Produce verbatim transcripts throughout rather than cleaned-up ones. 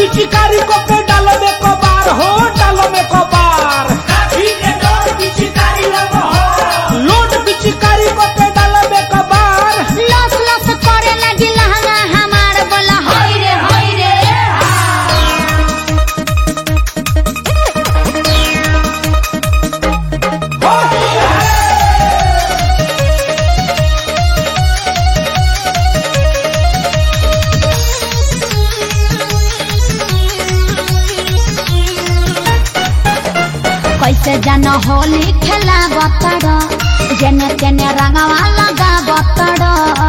पिचकारी को पे डालो में को बार हो डालो में को बार लोड पिचकारी को पे डालो में को बार लस लस करे लगी लहंगा हमार बोला होई रे होई रे कैसे जन होली खेला बतड़ जेने तेने रंगवा लगा बतड़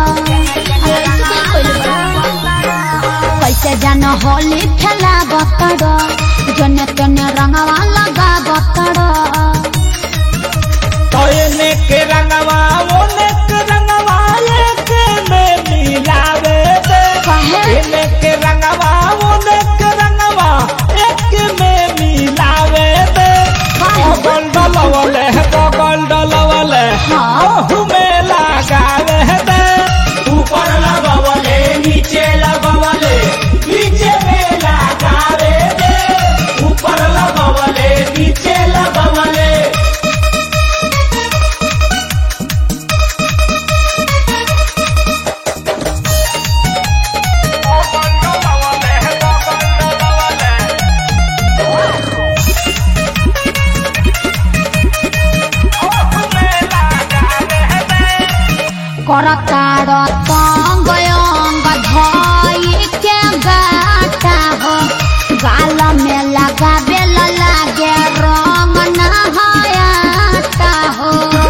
कैसे जन होली खेला बतड़ जेने तेने रंगवा लगा बतड़ तो एने के रंगवा ओने के रंगवा एक में मिलावे दे एने के रंगवा ओने के रंगवा एक में मिलावे दे बगल डलवले बगल डलवले ओहु में लगावे दे ऊपर लगावले नीचे लगावले नीचे में लगावे दे ऊपर लगावले नीचे लगावले करतार तंग अंग धोई के गाटा हो गाल में लगावे लागे रंग नहायाता हो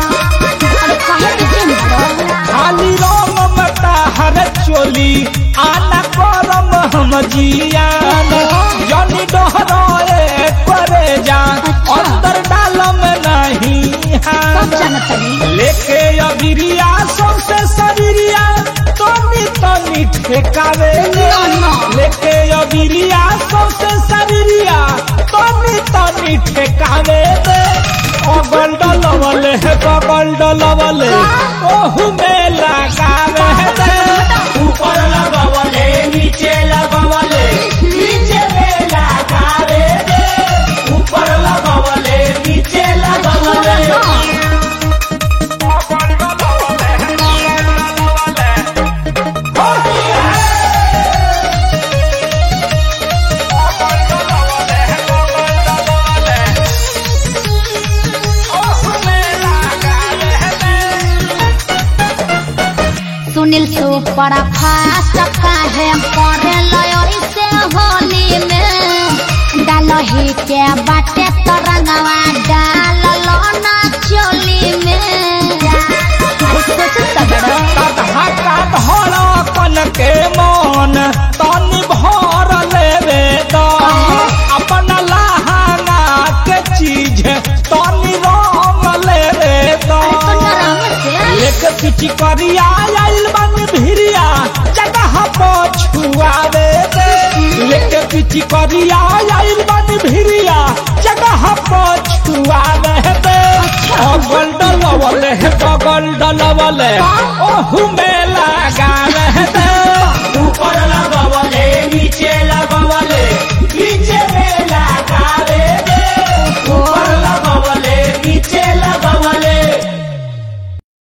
खाली रंग मता हर चोली आना करम हम जियान जनी डहरोए करे जा अंदर डालम नहीं लेके अबिरिया सौसे शरीरिया तनी तनी ठेकावे लेके अबिरिया सौसे शरीरिया तनी तनी ठेकावे दे अगल डलवले बगल डलवले ओहु में लगावे दे ऊपर लगावले नीचे लगावले नीचे में लगावे दे ऊपर लगावले नीचे लगावले सुनील सुपर फास्ट काहे करे लयोरी से होली में डालही के बाटे तो रंगवा डाल लो ना चोली में धड़कन के मन तनी भर लेवे द अपन लहंगा के चीज तनी रंग लेवे द एक पिची करिया आइल बन भिरिया जगह पछुआवे दे एक पिची करिया आइल बन भिरिया जगह पछुआवे दे बगल डलवले बगल डलवले ओहु में